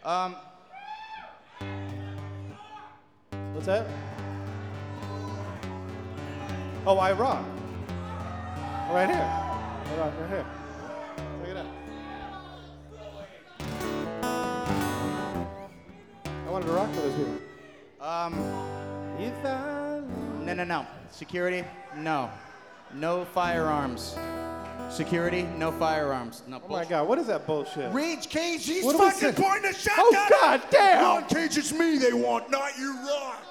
What's that? Oh, I rock. Right here. I rock right here. Check it out. I wanted to rock for those people. No. Security, no. No firearms. Security, no firearms. No. Oh my God, what is that bullshit? Rage Cage, he's What do we fucking say? pointing a shotgun. Oh God damn! Ron Cage, it's me they want, not you, Rock.